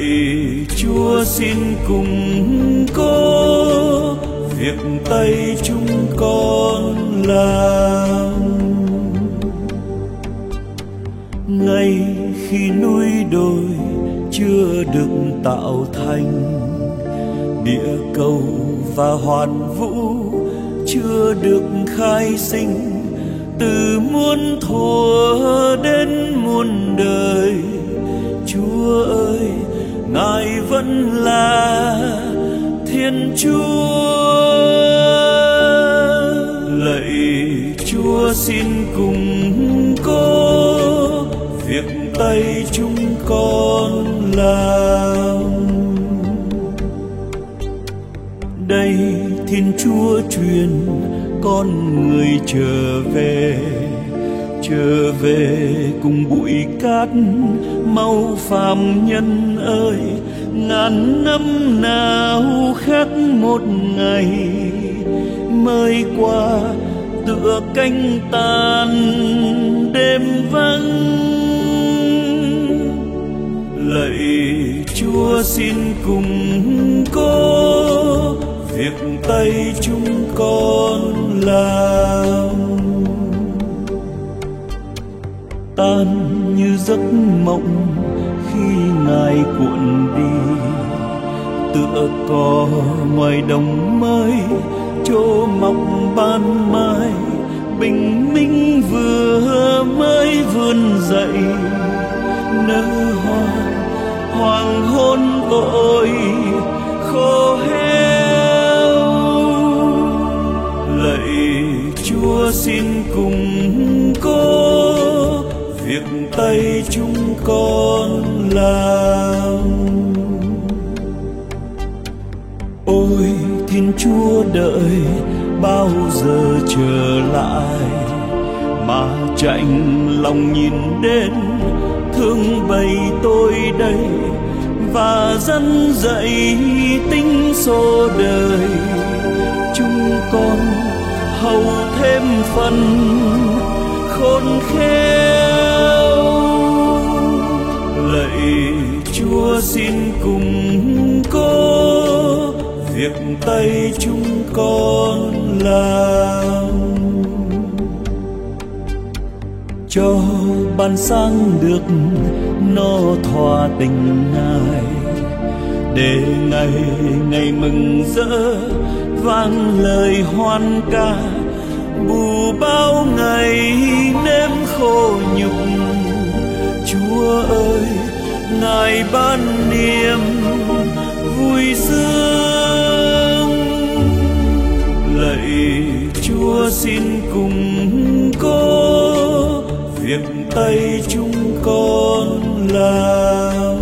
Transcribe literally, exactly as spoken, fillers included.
lạy Chúa xin cùng có việc tay chúng con làm. Ngay khi núi đồi chưa được tạo thành, địa cầu và hoàn vũ chưa được khai sinh, từ muôn thuở đến muôn đời, Chúa ơi, Ngài vẫn là Thiên Chúa. Lạy Chúa xin cùng có việc tay chúng con làm. Đây Thiên Chúa truyền con người trở về, trở về cùng bụi cát mau phàm nhân ơi. Ngàn năm nào khác một ngày mới qua, tựa cánh tàn đêm vắng. Lạy Chúa xin cùng có việc tay chúng con làm. Tan như giấc mộng khi Ngài cuộn đi, tựa cỏ ngoài đồng mới chỗ mọc ban mai. Bình minh vừa mới vươn dậy, nở hoa hoàng hôn vội khô héo. Lạy Chúa xin cùng có việc tay chúng con làm. Ôi Thiên Chúa đợi bao giờ trở lại, mà chạnh lòng nhìn đến thương bầy tôi đây, và dẫn dạy tính số đời. Chúng con hầu thêm phần khôn khéo. Lạy Chúa xin cùng có việc tay chúng con làm. Cho ban sáng được nó thỏa tình Ngài, để ngày ngày mừng rỡ vang lời hoan ca, bù bao ngày nếm khô nhục. Chúa ơi, Ngài ban niềm vui sướng. Lạy Chúa xin cùng có việc tay chúng con làm.